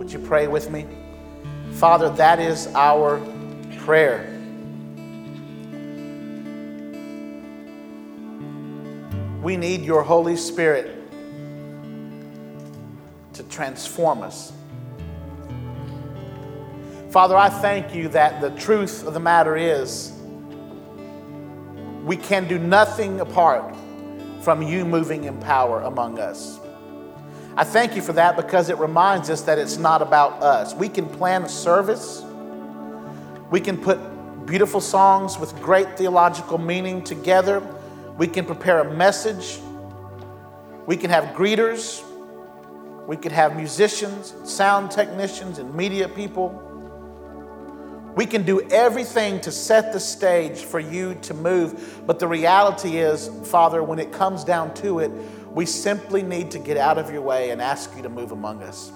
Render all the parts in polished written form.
Would you pray with me? Father, that is our prayer. We need your Holy Spirit to transform us. Father, I thank you that the truth of the matter is we can do nothing apart from you moving in power among us. I thank you for that because it reminds us that it's not about us. We can plan a service. We can put beautiful songs with great theological meaning together. We can prepare a message. We can have greeters. We could have musicians, sound technicians, and media people. We can do everything to set the stage for you to move. But the reality is, Father, when it comes down to it, we simply need to get out of your way and ask you to move among us.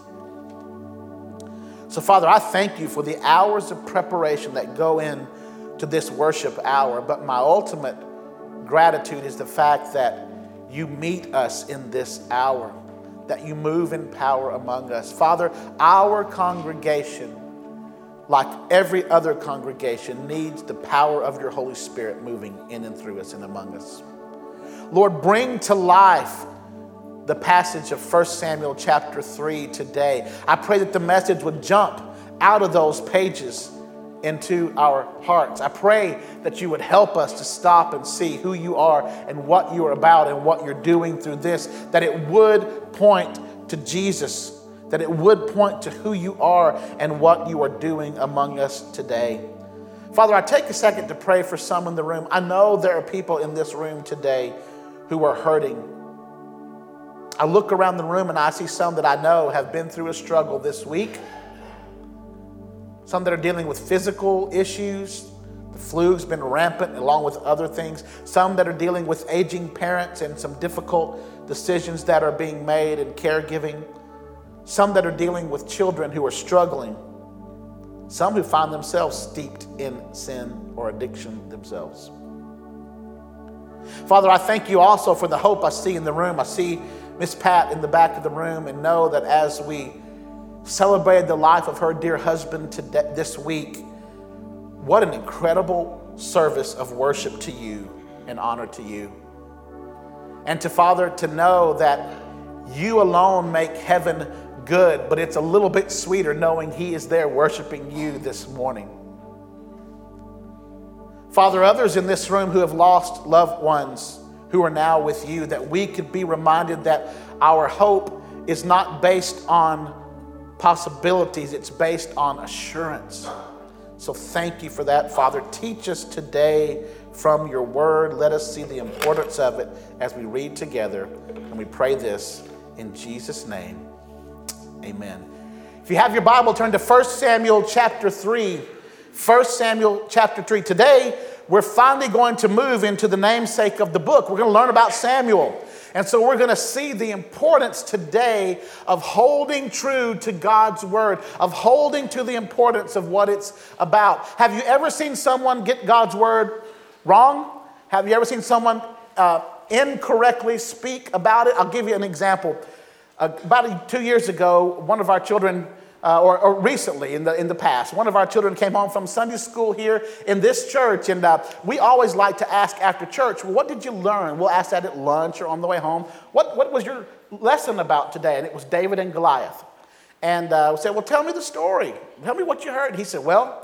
So, Father, I thank you for the hours of preparation that go into this worship hour. But my ultimate gratitude is the fact that you meet us in this hour, that you move in power among us. Father, our congregation, like every other congregation, needs the power of your Holy Spirit moving in and through us and among us. Lord, bring to life the passage of 1 Samuel chapter 3 today. I pray that the message would jump out of those pages into our hearts. I pray that you would help us to stop and see who you are and what you are about and what you're doing through this, that it would point to Jesus, that it would point to who you are and what you are doing among us today. Father, I take a second to pray for some in the room. I know there are people in this room today who are hurting. I look around the room and I see some that I know have been through a struggle this week. Some that are dealing with physical issues. The flu's been rampant along with other things. Some that are dealing with aging parents and some difficult decisions that are being made in caregiving. Some that are dealing with children who are struggling. Some who find themselves steeped in sin or addiction themselves. Father, I thank you also for the hope I see in the room. I see Miss Pat in the back of the room and know that as we celebrated the life of her dear husband today, this week, what an incredible service of worship to you and honor to you. And to Father, to know that you alone make heaven good, but it's a little bit sweeter knowing he is there worshiping you this morning. Father, others in this room who have lost loved ones who are now with you, that we could be reminded that our hope is not based on possibilities, it's based on assurance. So thank you for that, Father. Teach us today from your word. Let us see the importance of it as we read together. And we pray this in Jesus' name. Amen. If you have your Bible, turn to 1 Samuel chapter 3. 1 Samuel chapter 3. Today, we're finally going to move into the namesake of the book. We're going to learn about Samuel. And so we're going to see the importance today of holding true to God's word, of holding to the importance of what it's about. Have you ever seen someone get God's word wrong? Have you ever seen someone incorrectly speak about it? I'll give you an example. About 2 years ago, one of our children, or recently in the past, one of our children came home from Sunday school here in this church, and we always like to ask after church, well, what did you learn? We'll ask that at lunch or on the way home. What was your lesson about today? And it was David and Goliath. And we said, well, tell me the story. Tell me what you heard. He said, well,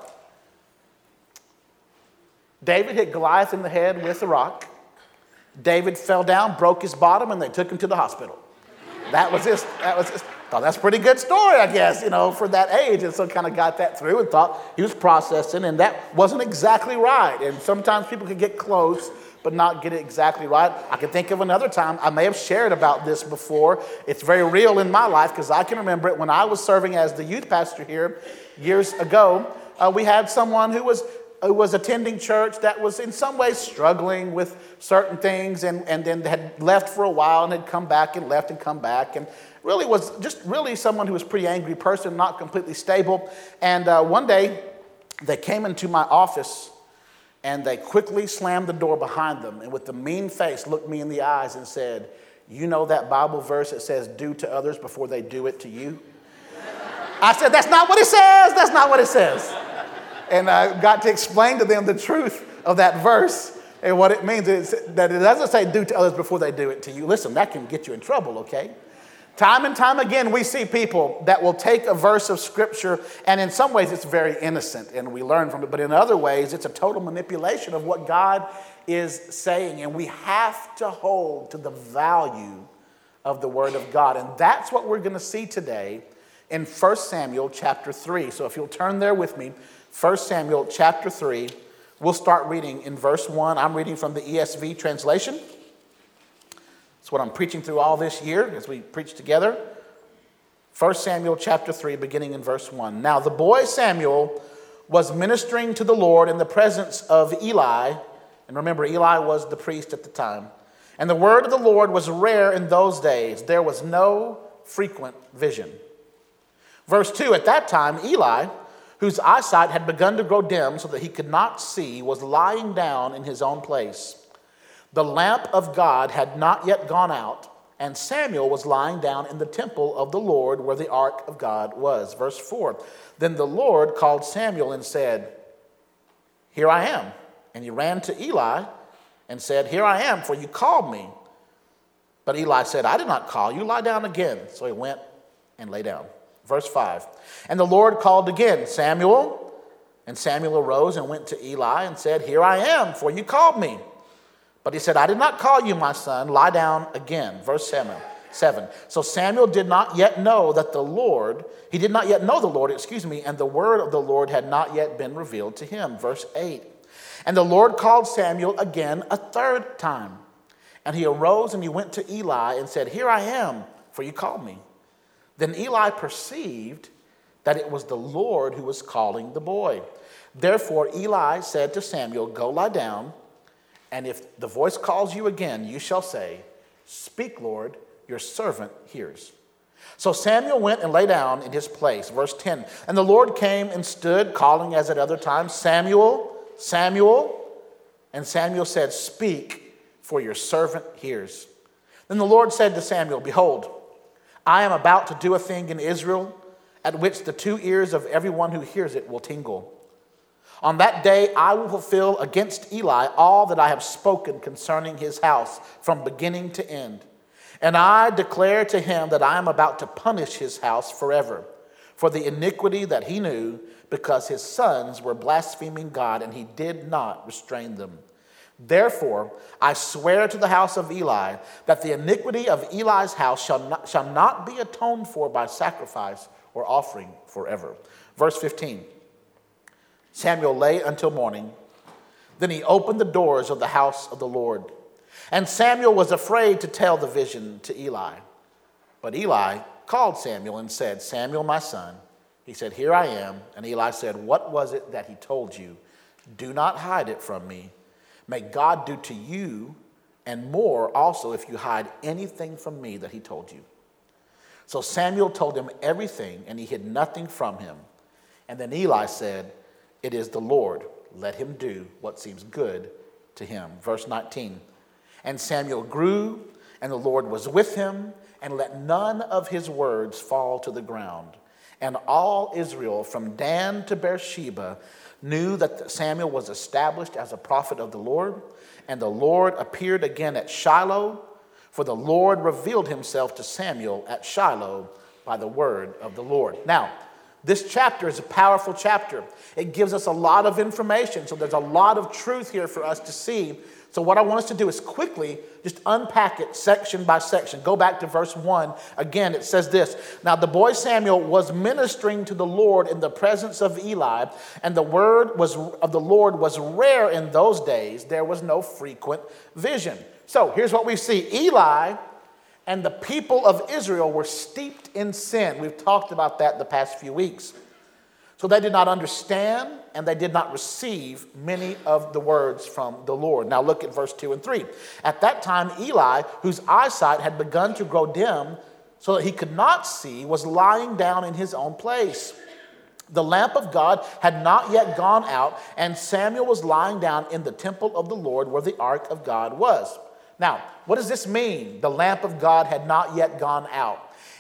David hit Goliath in the head with a rock. David fell down, broke his bottom, and they took him to the hospital. That was this. Thought that's a pretty good story, I guess, for that age. And so kind of got that through and thought he was processing, and that wasn't exactly right. And sometimes people can get close, but not get it exactly right. I can think of another time. I may have shared about this before. It's very real in my life because I can remember it when I was serving as the youth pastor here years ago. We had someone who was attending church that was in some ways struggling with certain things and then had left for a while and had come back and left and come back and really was just really someone who was a pretty angry person, not completely stable. And one day they came into my office and they quickly slammed the door behind them and with a mean face looked me in the eyes and said, you know that Bible verse that says do to others before they do it to you? I said, that's not what it says. That's not what it says. And I got to explain to them the truth of that verse and what it means. It's that it doesn't say do to others before they do it to you. Listen, that can get you in trouble, okay? Time and time again, we see people that will take a verse of Scripture, and in some ways it's very innocent, and we learn from it. But in other ways, it's a total manipulation of what God is saying. And we have to hold to the value of the Word of God. And that's what we're going to see today in 1 Samuel chapter 3. So if you'll turn there with me, 1 Samuel chapter 3, we'll start reading in verse 1. I'm reading from the ESV translation. It's what I'm preaching through all this year as we preach together. 1 Samuel chapter 3, beginning in verse 1. Now the boy Samuel was ministering to the Lord in the presence of Eli. And remember, Eli was the priest at the time. And the word of the Lord was rare in those days. There was no frequent vision. Verse 2, at that time, Eli, whose eyesight had begun to grow dim so that he could not see, was lying down in his own place. The lamp of God had not yet gone out, and Samuel was lying down in the temple of the Lord where the ark of God was. Verse 4, then the Lord called Samuel and said, here I am. And he ran to Eli and said, here I am, for you called me. But Eli said, I did not call you. Lie down again. So he went and lay down. Verse 5, and the Lord called again, Samuel. And Samuel arose and went to Eli and said, here I am, for you called me. But he said, I did not call you, my son. Lie down again. Verse 7. So Samuel did not yet know the Lord, and the word of the Lord had not yet been revealed to him. Verse 8. And the Lord called Samuel again a third time. And he arose and he went to Eli and said, here I am, for you called me. Then Eli perceived that it was the Lord who was calling the boy. Therefore Eli said to Samuel, go lie down, and if the voice calls you again, you shall say, speak, Lord, your servant hears. So Samuel went and lay down in his place. Verse 10, and the Lord came and stood, calling as at other times, Samuel, Samuel. And Samuel said, speak, for your servant hears. Then the Lord said to Samuel, behold, I am about to do a thing in Israel at which the two ears of everyone who hears it will tingle. On that day I will fulfill against Eli all that I have spoken concerning his house from beginning to end. And I declare to him that I am about to punish his house forever for the iniquity that he knew, because his sons were blaspheming God and he did not restrain them. Therefore, I swear to the house of Eli that the iniquity of Eli's house shall not be atoned for by sacrifice or offering forever. Verse 15, Samuel lay until morning. Then he opened the doors of the house of the Lord. And Samuel was afraid to tell the vision to Eli. But Eli called Samuel and said, Samuel, my son. He said, here I am. And Eli said, what was it that he told you? Do not hide it from me. May God do to you and more also if you hide anything from me that he told you. So Samuel told him everything, and he hid nothing from him. And then Eli said, it is the Lord. Let him do what seems good to him. Verse 19, and Samuel grew, and the Lord was with him, and let none of his words fall to the ground. And all Israel from Dan to Beersheba knew that Samuel was established as a prophet of the Lord. And the Lord appeared again at Shiloh, for the Lord revealed himself to Samuel at Shiloh by the word of the Lord. Now, this chapter is a powerful chapter. It gives us a lot of information, so there's a lot of truth here for us to see. So what I want us to do is quickly just unpack it section by section. Go back to verse 1. Again, it says this. Now the boy Samuel was ministering to the Lord in the presence of Eli, and the word of the Lord was rare in those days. There was no frequent vision. So here's what we see. Eli and the people of Israel were steeped in sin. We've talked about that the past few weeks. So they did not understand and they did not receive many of the words from the Lord. Now look at verse 2 and 3. At that time, Eli, whose eyesight had begun to grow dim so that he could not see, was lying down in his own place. The lamp of God had not yet gone out, and Samuel was lying down in the temple of the Lord where the ark of God was. Now, what does this mean? The lamp of God had not yet gone out.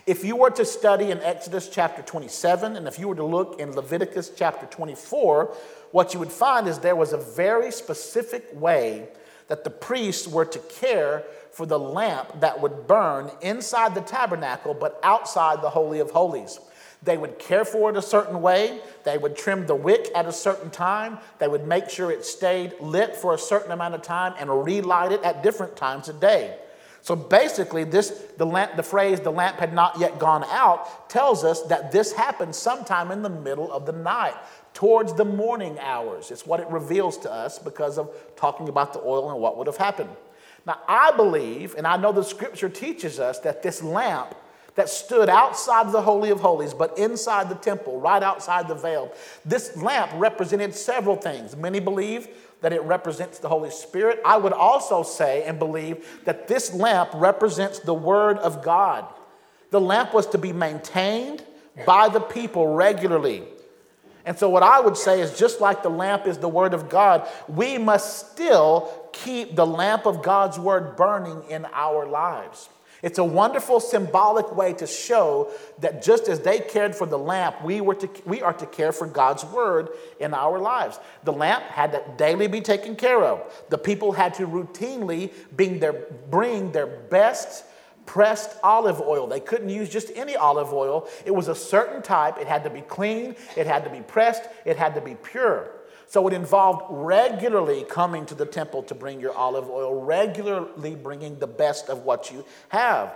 If you were to study in Exodus chapter 27, and if you were to look in Leviticus chapter 24, what you would find is there was a very specific way that the priests were to care for the lamp that would burn inside the tabernacle but outside the Holy of Holies. They would care for it a certain way. They would trim the wick at a certain time. They would make sure it stayed lit for a certain amount of time and relight it at different times a day. So basically, the phrase, the lamp had not yet gone out, tells us that this happened sometime in the middle of the night, towards the morning hours. It's what it reveals to us because of talking about the oil and what would have happened. Now, I believe, and I know the scripture teaches us, that this lamp that stood outside the Holy of Holies, but inside the temple, right outside the veil, this lamp represented several things. Many believe that it represents the Holy Spirit. I would also say and believe that this lamp represents the Word of God. The lamp was to be maintained by the people regularly. And so what I would say is, just like the lamp is the Word of God, we must still keep the lamp of God's Word burning in our lives. It's a wonderful symbolic way to show that just as they cared for the lamp, we are to care for God's word in our lives. The lamp had to daily be taken care of. The people had to routinely bring their best pressed olive oil. They couldn't use just any olive oil. It was a certain type. It had to be clean. It had to be pressed. It had to be pure. So it involved regularly coming to the temple to bring your olive oil, regularly bringing the best of what you have.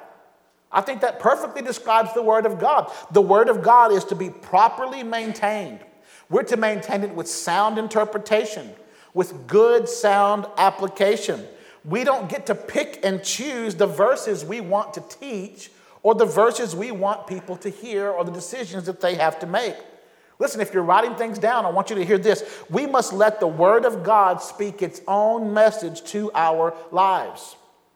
I think that perfectly describes the Word of God. The Word of God is to be properly maintained. We're to maintain it with sound interpretation, with good sound application. We don't get to pick and choose the verses we want to teach or the verses we want people to hear or the decisions that they have to make. Listen, if you're writing things down, I want you to hear this. We must let the Word of God speak its own message to our lives.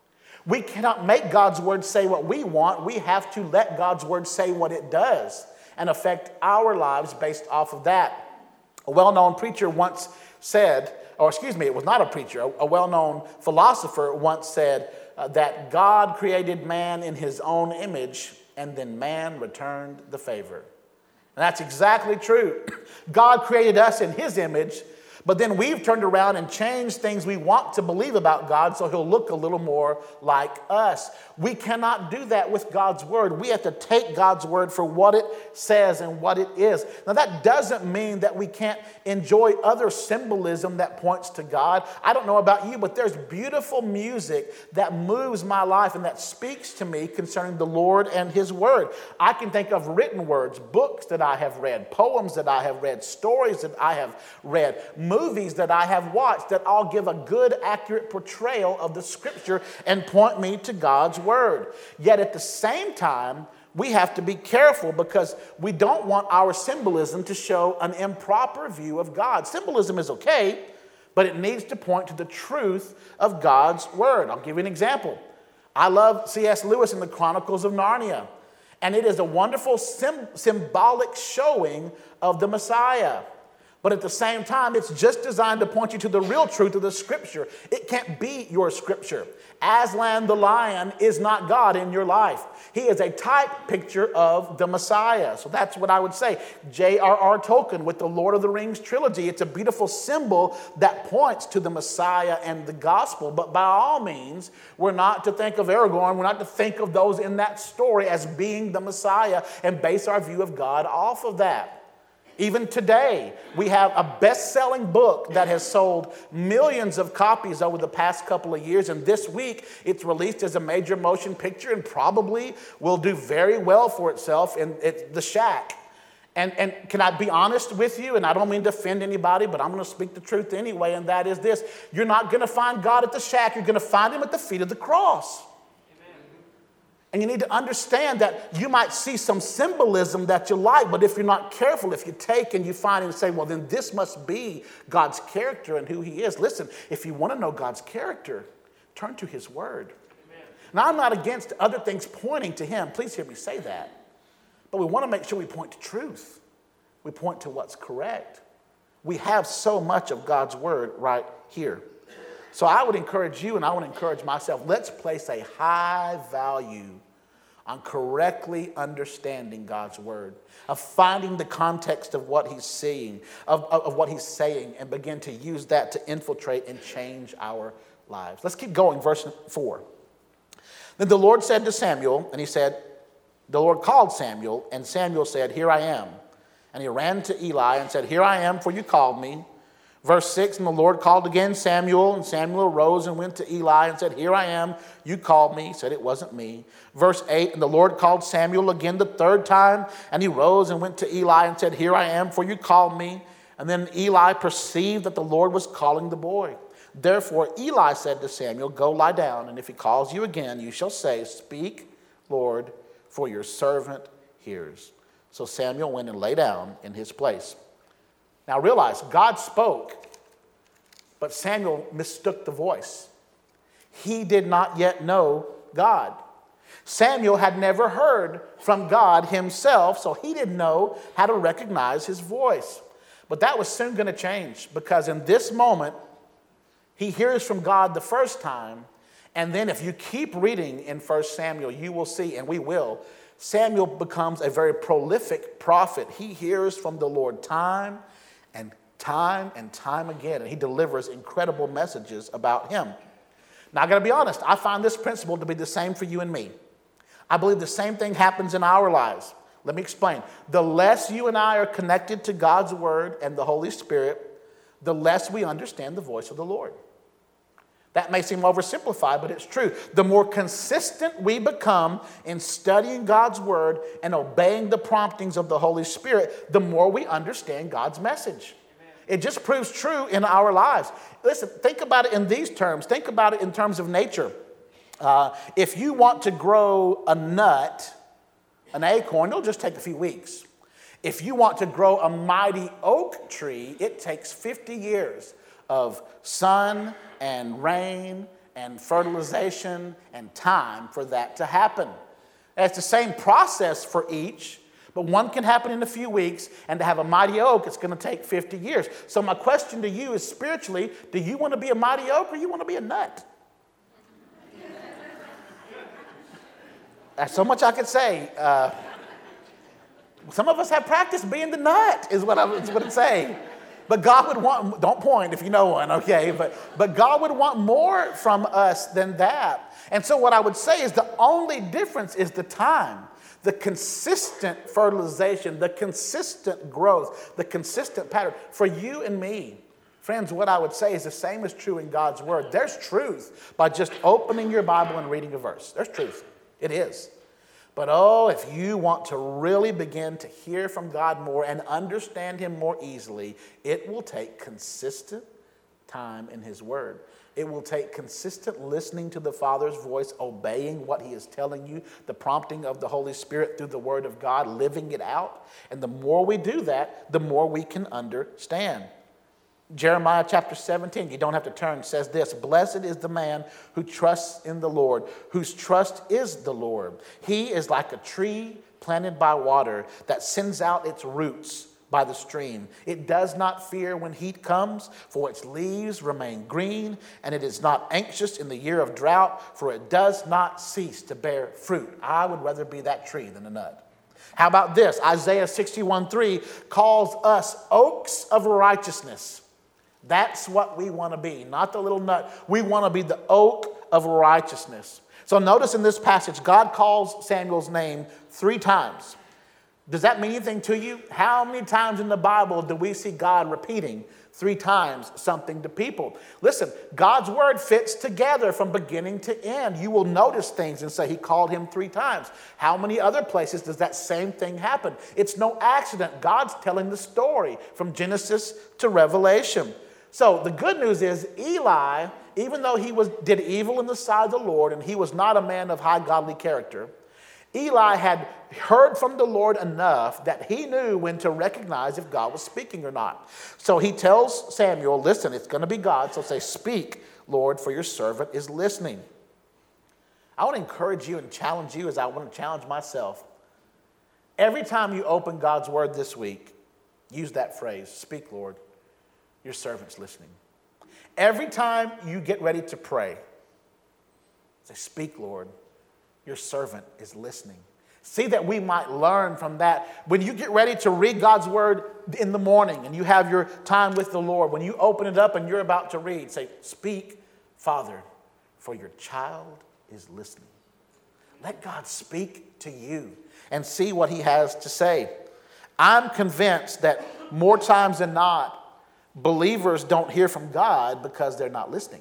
We cannot make God's Word say what we want. We have to let God's Word say what it does and affect our lives based off of that. A well-known preacher once said, it was not a preacher, a well-known philosopher once said that God created man in his own image, and then man returned the favor. And that's exactly true. God created us in his image, but then we've turned around and changed things we want to believe about God so he'll look a little more like us. We cannot do that with God's word. We have to take God's word for what it says and what it is. Now, that doesn't mean that we can't enjoy other symbolism that points to God. I don't know about you, but there's beautiful music that moves my life and that speaks to me concerning the Lord and his word. I can think of written words, books that I have read, poems that I have read, stories that I have read, movies that I have watched that all give a good, accurate portrayal of the scripture and point me to God's word. Yet at the same time, we have to be careful because we don't want our symbolism to show an improper view of God. Symbolism is okay, but it needs to point to the truth of God's word. I'll give you an example. I love C.S. Lewis in the Chronicles of Narnia, and it is a wonderful symbolic showing of the Messiah. But at the same time, it's just designed to point you to the real truth of the scripture. It can't be your scripture. Aslan the lion is not God in your life. He is a type picture of the Messiah. So that's what I would say. J.R.R. Tolkien with the Lord of the Rings trilogy. It's a beautiful symbol that points to the Messiah and the gospel. But by all means, we're not to think of Aragorn. We're not to think of those in that story as being the Messiah and base our view of God off of that. Even today, we have a best-selling book that has sold millions of copies over the past couple of years, and this week it's released as a major motion picture and probably will do very well for itself in The Shack. And can I be honest with you? And I don't mean to offend anybody, but I'm going to speak the truth anyway, and that is this. You're not going to find God at the shack. You're going to find him at the feet of the cross. And you need to understand that you might see some symbolism that you like, but if you're not careful, if you take and you find and say, well, then this must be God's character and who he is. Listen, if you want to know God's character, turn to his word. Amen. Now, I'm not against other things pointing to him. Please hear me say that. But we want to make sure we point to truth. We point to what's correct. We have so much of God's word right here. So I would encourage you and I would encourage myself, let's place a high value on correctly understanding God's word, of finding the context of what he's seeing, of what he's saying, and begin to use that to infiltrate and change our lives. Let's keep going, verse 4. Then the Lord said to Samuel, and the Lord called Samuel, and Samuel said, "Here I am." And he ran to Eli and said, "Here I am, for you called me." Verse 6, and the Lord called again Samuel, and Samuel arose and went to Eli and said, "Here I am, you called me." He said, "It wasn't me." Verse 8, and the Lord called Samuel again the third time, and he rose and went to Eli and said, "Here I am, for you called me." And then Eli perceived that the Lord was calling the boy. Therefore Eli said to Samuel, "Go lie down, and if he calls you again, you shall say, 'Speak, Lord, for your servant hears.'" So Samuel went and lay down in his place. Now realize, God spoke, but Samuel mistook the voice. He did not yet know God. Samuel had never heard from God himself, so he didn't know how to recognize his voice. But that was soon going to change, because in this moment, he hears from God the first time, and then if you keep reading in 1 Samuel, you will see, and we will, Samuel becomes a very prolific prophet. He hears from the Lord time and time again, and he delivers incredible messages about him. Now, I got to be honest, I find this principle to be the same for you and me. I believe the same thing happens in our lives. Let me explain. The less you and I are connected to God's word and the Holy Spirit, the less we understand the voice of the Lord. That may seem oversimplified, but it's true. The more consistent we become in studying God's word and obeying the promptings of the Holy Spirit, the more we understand God's message. Amen. It just proves true in our lives. Listen, think about it in these terms. Think about it in terms of nature. If you want to grow a nut, an acorn, it'll just take a few weeks. If you want to grow a mighty oak tree, it takes 50 years of sun and rain and fertilization and time for that to happen. And it's the same process for each, but one can happen in a few weeks, and to have a mighty oak, it's going to take 50 years. So my question to you is, spiritually, do you want to be a mighty oak or you want to be a nut? There's so much I could say. Some of us have practiced being the nut, is what it's saying. But God would want, don't point if you know one, okay? But God would want more from us than that. And so what I would say is the only difference is the time, the consistent fertilization, the consistent growth, the consistent pattern. For you and me, friends, what I would say is the same is true in God's word. There's truth by just opening your Bible and reading a verse. There's truth. It is. But if you want to really begin to hear from God more and understand him more easily, it will take consistent time in his word. It will take consistent listening to the Father's voice, obeying what he is telling you, the prompting of the Holy Spirit through the word of God, living it out. And the more we do that, the more we can understand. Jeremiah chapter 17, you don't have to turn, says this: "Blessed is the man who trusts in the Lord, whose trust is the Lord. He is like a tree planted by water that sends out its roots by the stream. It does not fear when heat comes, for its leaves remain green, and it is not anxious in the year of drought, for it does not cease to bear fruit." I would rather be that tree than a nut. How about this? Isaiah 61:3 calls us oaks of righteousness. That's what we want to be, not the little nut. We want to be the oak of righteousness. So notice in this passage, God calls Samuel's name 3 times. Does that mean anything to you? How many times in the Bible do we see God repeating 3 times something to people? Listen, God's word fits together from beginning to end. You will notice things and say he called him 3 times. How many other places does that same thing happen? It's no accident. God's telling the story from Genesis to Revelation. So the good news is Eli, even though he did evil in the sight of the Lord, and he was not a man of high godly character, Eli had heard from the Lord enough that he knew when to recognize if God was speaking or not. So he tells Samuel, listen, it's going to be God, so say, "Speak, Lord, for your servant is listening." I want to encourage you and challenge you as I want to challenge myself. Every time you open God's word this week, use that phrase, "Speak, Lord, your servant's listening." Every time you get ready to pray, say, "Speak, Lord, your servant is listening. See that we might learn from that. When you get ready to read God's word in the morning and you have your time with the Lord, when you open it up and you're about to read, say, speak, Father, for your child is listening. Let God speak to you and see what he has to say. I'm convinced that more times than not, believers don't hear from God because they're not listening.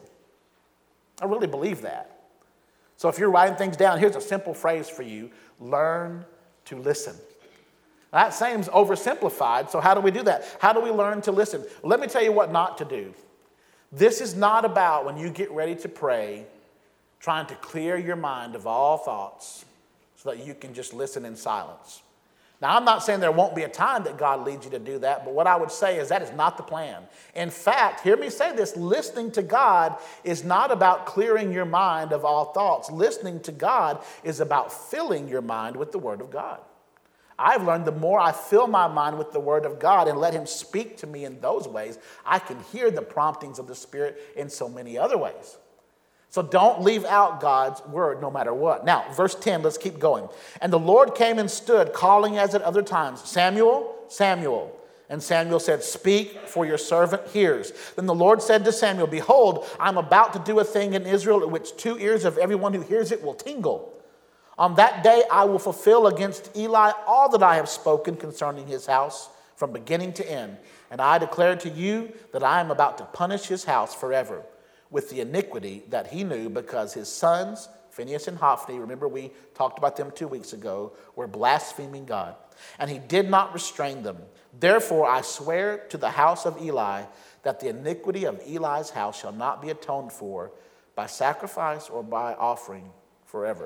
I really believe that. So if you're writing things down, here's a simple phrase for you. Learn to listen. That seems oversimplified, so how do we do that? How do we learn to listen? Well, let me tell you what not to do. This is not about, when you get ready to pray, trying to clear your mind of all thoughts so that you can just listen in silence. Now, I'm not saying there won't be a time that God leads you to do that, but what I would say is that is not the plan. In fact, hear me say this, listening to God is not about clearing your mind of all thoughts. Listening to God is about filling your mind with the Word of God. I've learned the more I fill my mind with the Word of God and let him speak to me in those ways, I can hear the promptings of the Spirit in so many other ways. So don't leave out God's word no matter what. Now, verse 10, let's keep going. And the Lord came and stood, calling as at other times, Samuel, Samuel. And Samuel said, speak, for your servant hears. Then the Lord said to Samuel, behold, I'm about to do a thing in Israel at which 2 ears of everyone who hears it will tingle. On that day I will fulfill against Eli all that I have spoken concerning his house from beginning to end. And I declare to you that I am about to punish his house forever with the iniquity that he knew, because his sons, Phinehas and Hophni, remember we talked about them 2 weeks ago, were blaspheming God, and he did not restrain them. Therefore I swear to the house of Eli that the iniquity of Eli's house shall not be atoned for by sacrifice or by offering forever.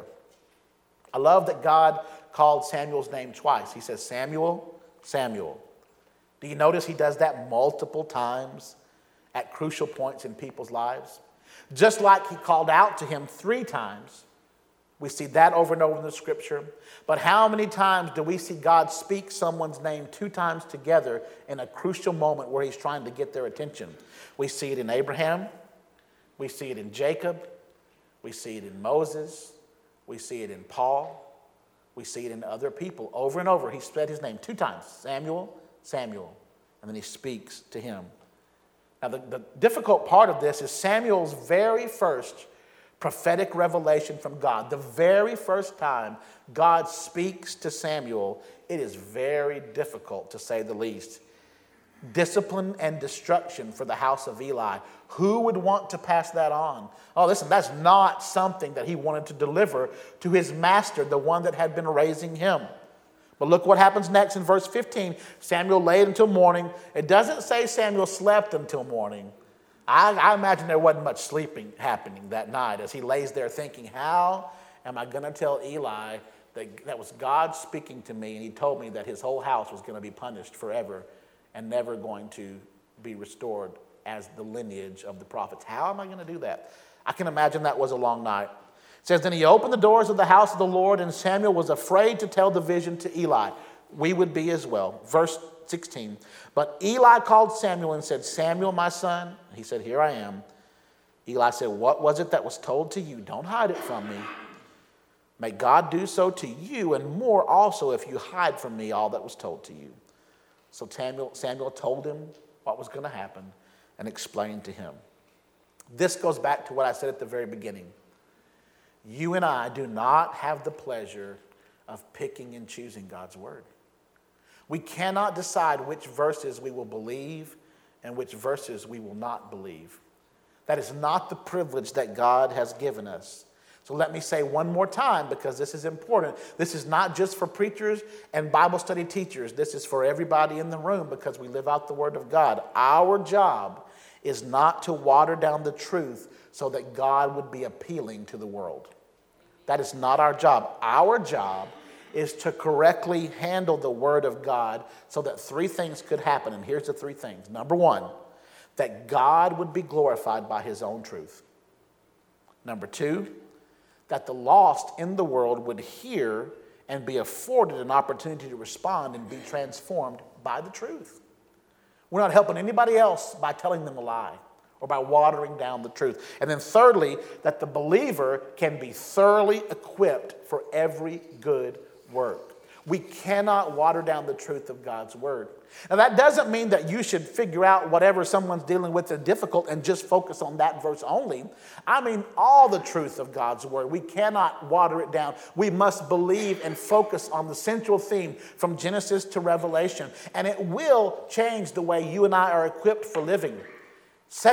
I love that God called Samuel's name twice. He says, Samuel, Samuel. Do you notice he does that multiple times at crucial points in people's lives? Just like he called out to him 3 times. We see that over and over in the scripture. But how many times do we see God speak someone's name 2 times together in a crucial moment where he's trying to get their attention? We see it in Abraham. We see it in Jacob. We see it in Moses. We see it in Paul. We see it in other people. Over and over, he said his name 2 times. Samuel, Samuel. And then he speaks to him. Now, the difficult part of this is Samuel's very first prophetic revelation from God. The very first time God speaks to Samuel, it is very difficult, to say the least. Discipline and destruction for the house of Eli. Who would want to pass that on? Oh, listen, that's not something that he wanted to deliver to his master, the one that had been raising him. But look what happens next in verse 15. Samuel laid until morning. It doesn't say Samuel slept until morning. I imagine there wasn't much sleeping happening that night as he lays there thinking, how am I going to tell Eli that was God speaking to me, and he told me that his whole house was going to be punished forever and never going to be restored as the lineage of the prophets. How am I going to do that? I can imagine that was a long night. It says, then he opened the doors of the house of the Lord, and Samuel was afraid to tell the vision to Eli. We would be as well. Verse 16. But Eli called Samuel and said, Samuel, my son. He said, here I am. Eli said, what was it that was told to you? Don't hide it from me. May God do so to you, and more also if you hide from me all that was told to you. So Samuel told him what was going to happen and explained to him. This goes back to what I said at the very beginning. You and I do not have the pleasure of picking and choosing God's word. We cannot decide which verses we will believe and which verses we will not believe. That is not the privilege that God has given us. So let me say one more time, because this is important. This is not just for preachers and Bible study teachers. This is for everybody in the room, because we live out the word of God. Our job is not to water down the truth so that God would be appealing to the world. That is not our job. Our job is to correctly handle the word of God so that 3 things could happen. And here's the 3 things. Number 1, that God would be glorified by his own truth. Number 2, that the lost in the world would hear and be afforded an opportunity to respond and be transformed by the truth. We're not helping anybody else by telling them a lie. or by watering down the truth. And then thirdly, that the believer can be thoroughly equipped for every good work. We cannot water down the truth of God's word. Now, that doesn't mean that you should figure out whatever someone's dealing with is difficult and just focus on that verse only. I mean all the truth of God's word. We cannot water it down. We must believe and focus on the central theme from Genesis to Revelation. And it will change the way you and I are equipped for living. 2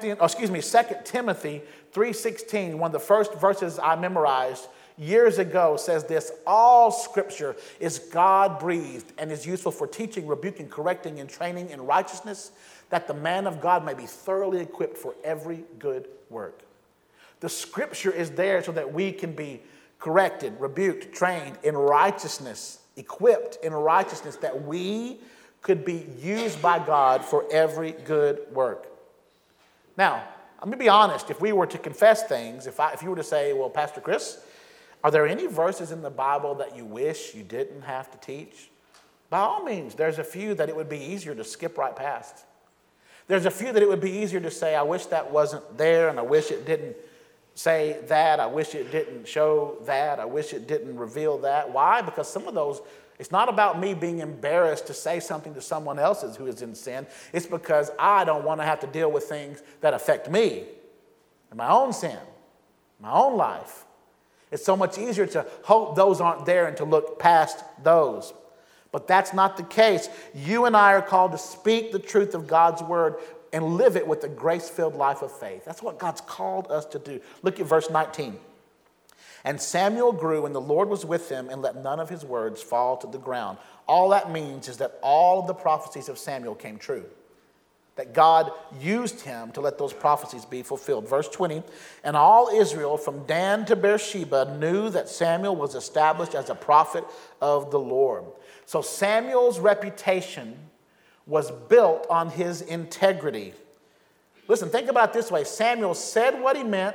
Timothy 3:16, one of the first verses I memorized years ago, says this: all scripture is God-breathed and is useful for teaching, rebuking, correcting, and training in righteousness, that the man of God may be thoroughly equipped for every good work. The scripture is there so that we can be corrected, rebuked, trained in righteousness, equipped in righteousness, that we could be used by God for every good work. Now, let me be honest. If we were to confess things, if you were to say, well, Pastor Chris, are there any verses in the Bible that you wish you didn't have to teach? By all means, there's a few that it would be easier to skip right past. There's a few that it would be easier to say, I wish that wasn't there, and I wish it didn't say that. I wish it didn't show that. I wish it didn't reveal that. Why? Because some of those, it's not about me being embarrassed to say something to someone else who is in sin. It's because I don't want to have to deal with things that affect me and my own sin, my own life. It's so much easier to hope those aren't there and to look past those. But that's not the case. You and I are called to speak the truth of God's word and live it with a grace-filled life of faith. That's what God's called us to do. Look at verse 19. And Samuel grew, and the Lord was with him, and let none of his words fall to the ground. All that means is that all of the prophecies of Samuel came true. That God used him to let those prophecies be fulfilled. Verse 20, and all Israel from Dan to Beersheba knew that Samuel was established as a prophet of the Lord. So Samuel's reputation was built on his integrity. Listen, think about it this way. Samuel said what he meant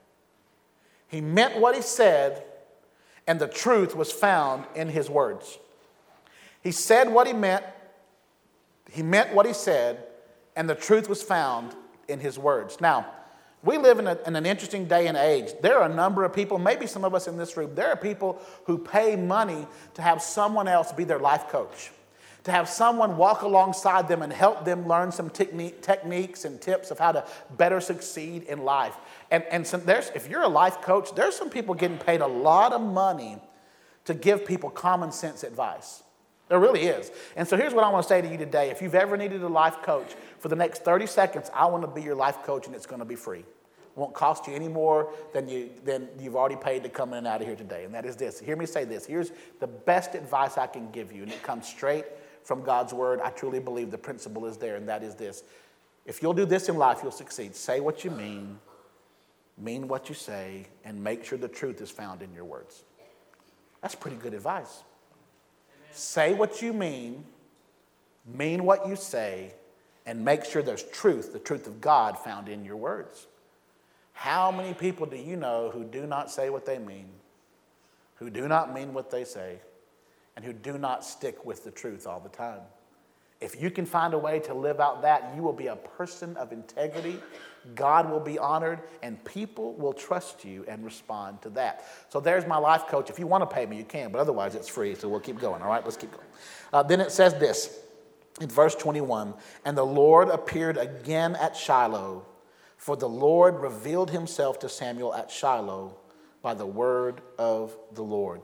what he said, and the truth was found in his words. He said what he meant what he said, and the truth was found in his words. Now, we live in an interesting day and age. There are a number of people, maybe some of us in this room, there are people who pay money to have someone else be their life coach, to have someone walk alongside them and help them learn some techniques and tips of how to better succeed in life. And if you're a life coach, there's some people getting paid a lot of money to give people common sense advice. There really is. And so here's what I want to say to you today. If you've ever needed a life coach, for the next 30 seconds, I want to be your life coach, and it's going to be free. It won't cost you any more than you've already paid to come in and out of here today. And that is this. Hear me say this. Here's the best advice I can give you, and it comes straight from God's word. I truly believe the principle is there, and that is this. If you'll do this in life, you'll succeed. Say what you mean what you say, and make sure the truth is found in your words. That's pretty good advice. Say what you mean what you say, and make sure there's truth, the truth of God, found in your words. How many people do you know who do not say what they mean, who do not mean what they say, and who do not stick with the truth all the time? If you can find a way to live out that, you will be a person of integrity. God will be honored, and people will trust you and respond to that. So there's my life coach. If you want to pay me, you can, but otherwise it's free, so we'll keep going. All right, let's keep going. Then it says this in verse 21, and the Lord appeared again at Shiloh, for the Lord revealed himself to Samuel at Shiloh by the word of the Lord.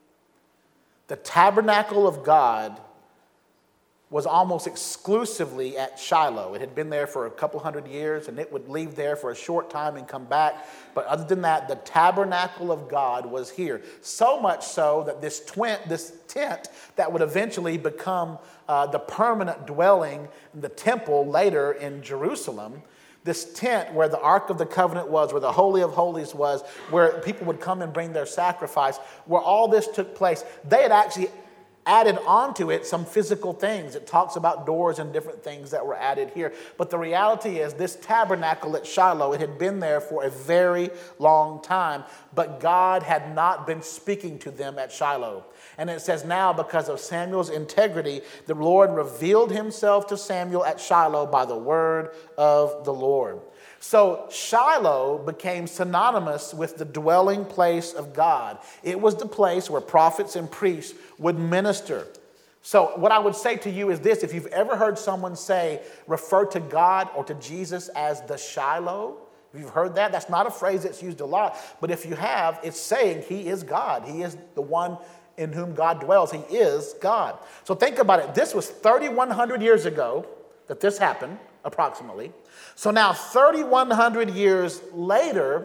The tabernacle of God was almost exclusively at Shiloh. It had been there for a couple hundred years, and it would leave there for a short time and come back. But other than that, the tabernacle of God was here. So much so that this tent that would eventually become the permanent dwelling in the temple later in Jerusalem, this tent where the Ark of the Covenant was, where the Holy of Holies was, where people would come and bring their sacrifice, where all this took place, they had actually added onto it some physical things. It talks about doors and different things that were added here. But the reality is this tabernacle at Shiloh, it had been there for a very long time, but God had not been speaking to them at Shiloh. And it says now, because of Samuel's integrity, the Lord revealed himself to Samuel at Shiloh by the word of the Lord. So Shiloh became synonymous with the dwelling place of God. It was the place where prophets and priests would minister. So what I would say to you is this: if you've ever heard someone refer to God or to Jesus as the Shiloh, if you've heard that, that's not a phrase that's used a lot. But if you have, it's saying he is God. He is the one in whom God dwells. He is God. So think about it. This was 3,100 years ago that this happened, approximately. So now 3,100 years later,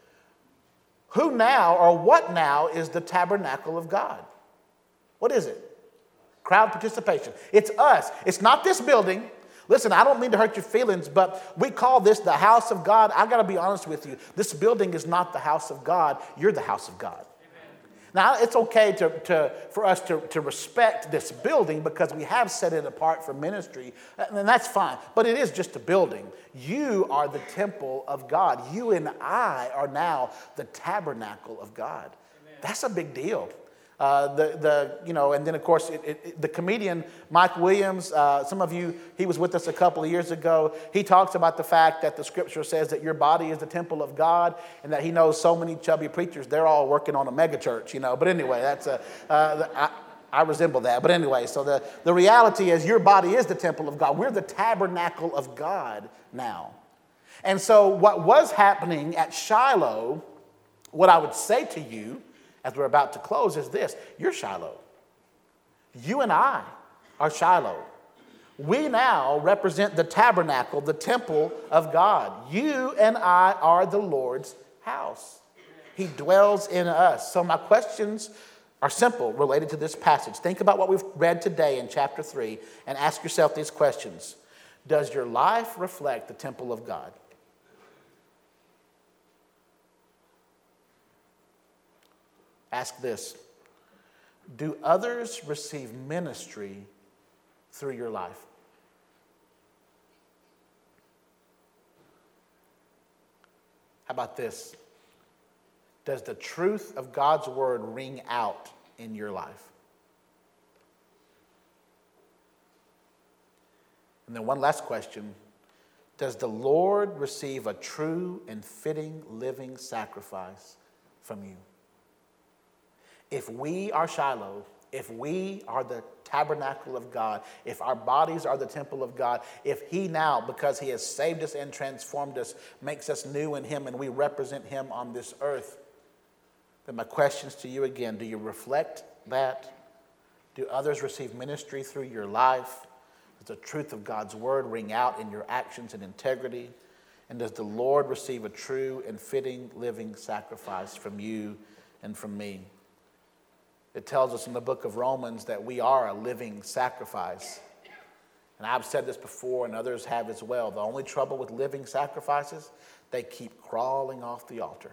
who now or what now is the tabernacle of God? What is it? Crowd participation. It's us. It's not this building. Listen, I don't mean to hurt your feelings, but we call this the house of God. I got to be honest with you. This building is not the house of God. You're the house of God. Now, it's okay for us to respect this building because we have set it apart for ministry, and that's fine. But it is just a building. You are the temple of God. You and I are now the tabernacle of God. Amen. That's a big deal. And then of course the comedian Mike Williams, some of you, he was with us a couple of years ago. He talks about the fact that the scripture says that your body is the temple of God, and that he knows so many chubby preachers, they're all working on a mega church, But anyway, that's I resemble that. But anyway, so the reality is your body is the temple of God. We're the tabernacle of God now. And so what was happening at Shiloh, what I would say to you as we're about to close is this: you're Shiloh. You and I are Shiloh. We now represent the tabernacle, the temple of God. You and I are the Lord's house. He dwells in us. So my questions are simple related to this passage. Think about what we've read today in chapter 3 and ask yourself these questions. Does your life reflect the temple of God? Ask this: do others receive ministry through your life? How about this? Does the truth of God's word ring out in your life? And then one last question: does the Lord receive a true and fitting living sacrifice from you? If we are Shiloh, if we are the tabernacle of God, if our bodies are the temple of God, if he now, because he has saved us and transformed us, makes us new in him and we represent him on this earth, then my questions to you again: do you reflect that? Do others receive ministry through your life? Does the truth of God's word ring out in your actions and integrity? And does the Lord receive a true and fitting living sacrifice from you and from me? It tells us in the book of Romans that we are a living sacrifice. And I've said this before, and others have as well. The only trouble with living sacrifices, they keep crawling off the altar.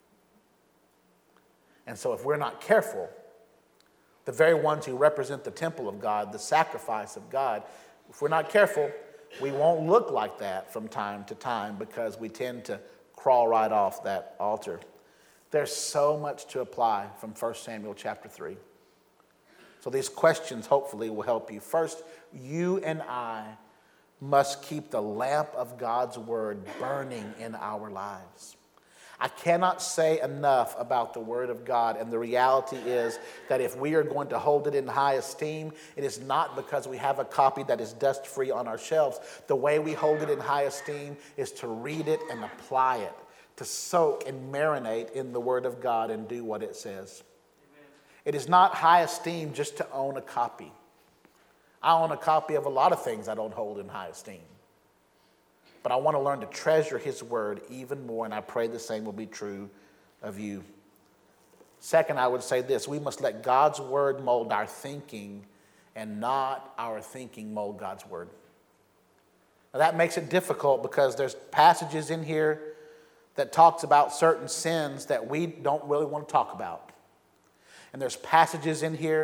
And so if we're not careful, the very ones who represent the temple of God, the sacrifice of God, if we're not careful, we won't look like that from time to time because we tend to crawl right off that altar. There's so much to apply from 1 Samuel chapter 3. So these questions hopefully will help you. First, you and I must keep the lamp of God's word burning in our lives. I cannot say enough about the word of God, and the reality is that if we are going to hold it in high esteem, it is not because we have a copy that is dust-free on our shelves. The way we hold it in high esteem is to read it and apply it, to soak and marinate in the word of God and do what it says. Amen. It is not high esteem just to own a copy. I own a copy of a lot of things I don't hold in high esteem. But I want to learn to treasure his word even more, and I pray the same will be true of you. Second, I would say this: we must let God's word mold our thinking and not our thinking mold God's word. Now that makes it difficult because there's passages in here that talks about certain sins that we don't really want to talk about. And there's passages in here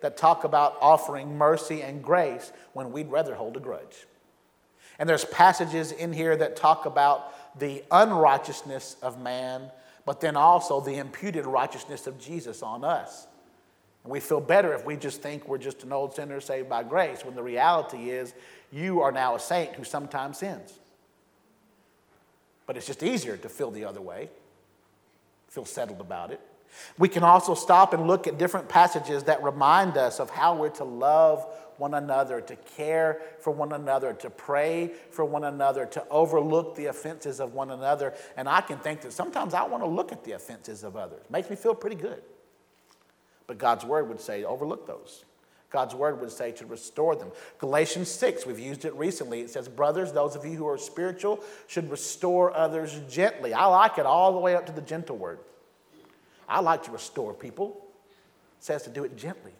that talk about offering mercy and grace when we'd rather hold a grudge. And there's passages in here that talk about the unrighteousness of man, but then also the imputed righteousness of Jesus on us. And we feel better if we just think we're just an old sinner saved by grace, when the reality is you are now a saint who sometimes sins. But it's just easier to feel the other way, feel settled about it. We can also stop and look at different passages that remind us of how we're to love one another, to care for one another, to pray for one another, to overlook the offenses of one another. And I can think that sometimes I want to look at the offenses of others. It makes me feel pretty good. But God's word would say, overlook those. God's word would say to restore them. Galatians 6, we've used it recently. It says, brothers, those of you who are spiritual should restore others gently. I like it all the way up to the gentle word. I like to restore people. It says to do it gently.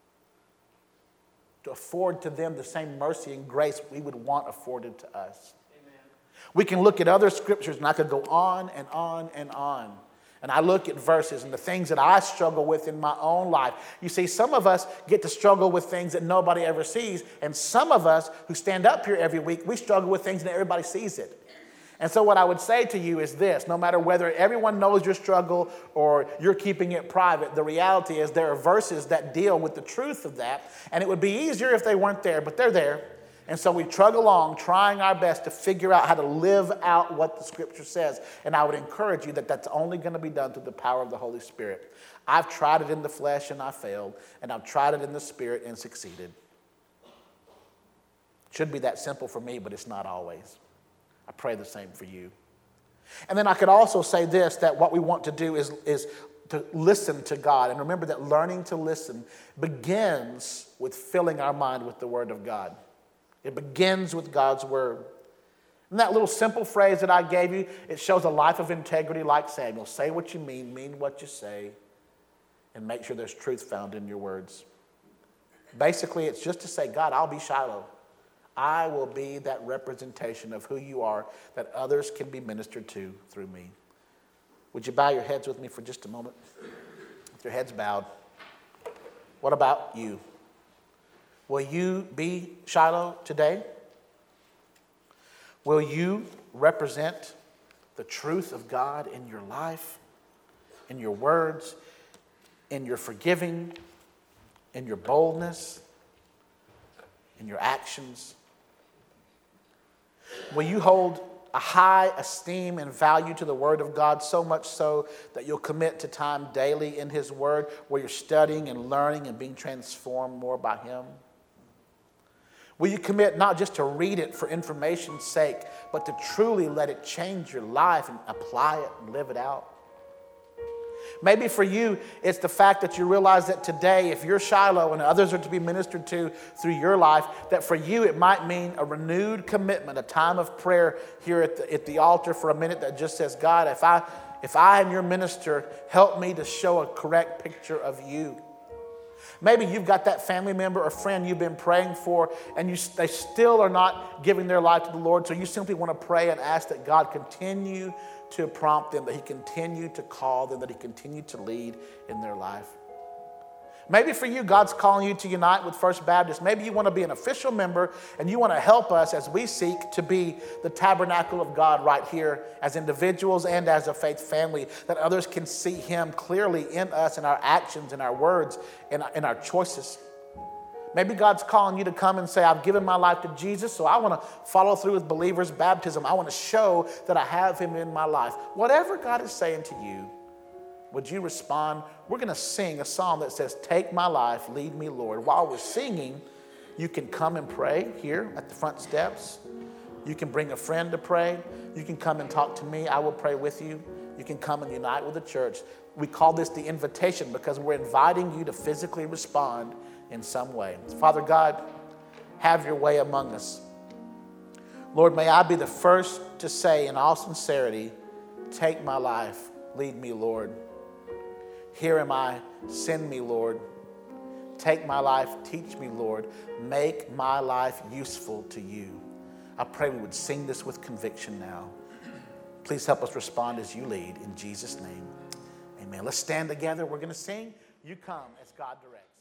To afford to them the same mercy and grace we would want afforded to us. Amen. We can look at other scriptures, and I could go on and on and on. And I look at verses and the things that I struggle with in my own life. You see, some of us get to struggle with things that nobody ever sees. And some of us who stand up here every week, we struggle with things that everybody sees it. And so what I would say to you is this: no matter whether everyone knows your struggle or you're keeping it private, the reality is there are verses that deal with the truth of that. And it would be easier if they weren't there, but they're there. And so we trudge along trying our best to figure out how to live out what the scripture says. And I would encourage you that that's only going to be done through the power of the Holy Spirit. I've tried it in the flesh and I failed. And I've tried it in the spirit and succeeded. It should be that simple for me, but it's not always. I pray the same for you. And then I could also say this, that what we want to do is to listen to God. And remember that learning to listen begins with filling our mind with the Word of God. It begins with God's Word. And that little simple phrase that I gave you, it shows a life of integrity like Samuel. Say what you mean what you say, and make sure there's truth found in your words. Basically, it's just to say, God, I'll be Shiloh. I will be that representation of who you are that others can be ministered to through me. Would you bow your heads with me for just a moment? With your heads bowed. What about you? Will you be Shiloh today? Will you represent the truth of God in your life, in your words, in your forgiving, in your boldness, in your actions? Will you hold a high esteem and value to the Word of God, so much so that you'll commit to time daily in His Word where you're studying and learning and being transformed more by Him? Will you commit not just to read it for information's sake, but to truly let it change your life and apply it and live it out? Maybe for you, it's the fact that you realize that today, if you're Shiloh and others are to be ministered to through your life, that for you it might mean a renewed commitment, a time of prayer here at the altar for a minute that just says, God, if I am your minister, help me to show a correct picture of you. Maybe you've got that family member or friend you've been praying for, and they still are not giving their life to the Lord, so you simply want to pray and ask that God continue to prompt them, that He continue to call them, that He continue to lead in their life. Maybe for you, God's calling you to unite with First Baptist. Maybe you want to be an official member and you want to help us as we seek to be the tabernacle of God right here as individuals and as a faith family, that others can see Him clearly in us, in our actions, in our words, in our choices. Maybe God's calling you to come and say, I've given my life to Jesus, so I want to follow through with believers' baptism. I want to show that I have Him in my life. Whatever God is saying to you, would you respond? We're going to sing a song that says, take my life, lead me, Lord. While we're singing, you can come and pray here at the front steps. You can bring a friend to pray. You can come and talk to me. I will pray with you. You can come and unite with the church. We call this the invitation because we're inviting you to physically respond in some way. Father God, have your way among us. Lord, may I be the first to say in all sincerity, take my life, lead me, Lord. Here am I, send me, Lord. Take my life, teach me, Lord. Make my life useful to you. I pray we would sing this with conviction now. Please help us respond as you lead. In Jesus' name, amen. Let's stand together. We're going to sing. You come as God directs.